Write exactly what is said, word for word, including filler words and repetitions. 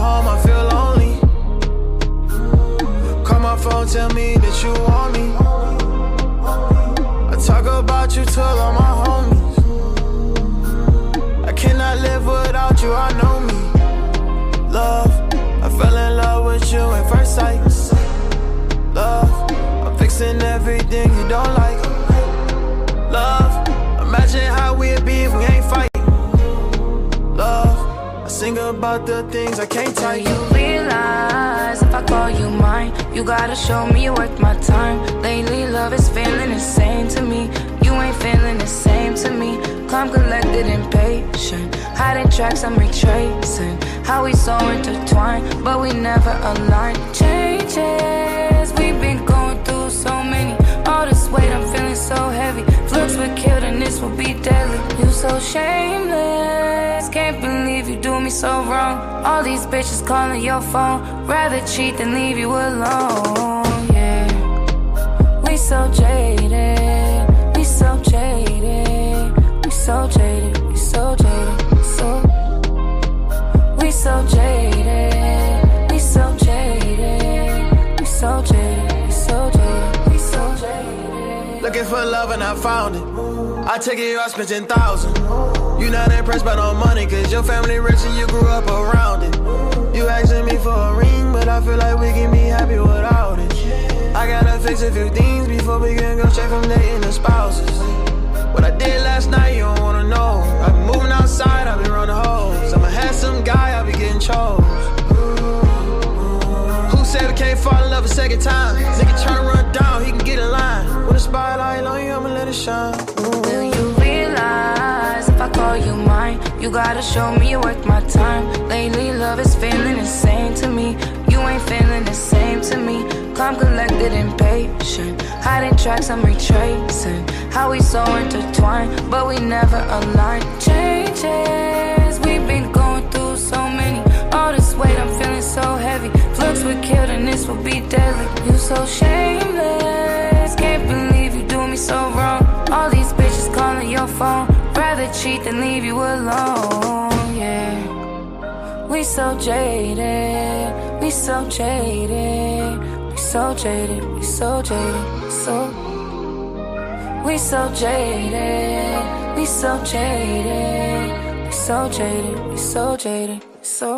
home, I feel lonely. Call my phone, tell me that you want me. I talk about you to all my homies. I cannot live without you, I know me. Love, I fell in love with you at first sight. Love, I'm fixing everything you don't like. Love, imagine how we'd be if we ain't fighting. Love, I sing about the things I can't tell you. You realize if I call you mine, you gotta show me you're worth my time. Lately love is feeling the same to me. You ain't feeling the same to me. Calm, collected, impatient. Hiding tracks I'm retracing. How we so intertwined, but we never aligned. Changes, we've been going through so many. All this weight, I'm feeling so heavy. Looks were killed and this will be deadly. You so shameless, can't believe you do me so wrong. All these bitches calling your phone. Rather cheat than leave you alone, yeah. We so jaded, we so jaded. We so jaded, we so jaded, we so We so jaded, we so jaded. We so jaded, we so jaded, we so jaded. Looking for love and I found it. I take it, I spent ten thousand. You not impressed by no money, cause your family rich and you grew up around it. You asking me for a ring, but I feel like we can be happy without it. I gotta fix a few things before we can go straight from dating to spouses. What I did last night, you don't wanna know. I've been moving outside, I've been running hoes. I'm a handsome guy, I'll be getting chose. Who said we can't fall in love a second time? Nigga tryna run down, he can get in line. With a spotlight on you, I'ma let it shine. Will you realize if I call you mine, you gotta show me you're worth my time. Lately love is feeling the same to me. You ain't feeling the same to me. Calm, collected, impatient. Hiding tracks I'm retracing. How we so intertwined, but we never aligned. Changes, we've been going through so many. All this weight, I'm feeling so heavy. Looks were killed and this will be deadly. You so shameless, can't believe you do me so wrong. All these bitches calling your phone. Rather cheat than leave you alone, yeah. We so jaded, we so jaded. We so jaded, we so jaded, we so We so jaded, we so jaded. We so jaded, we so jaded, we so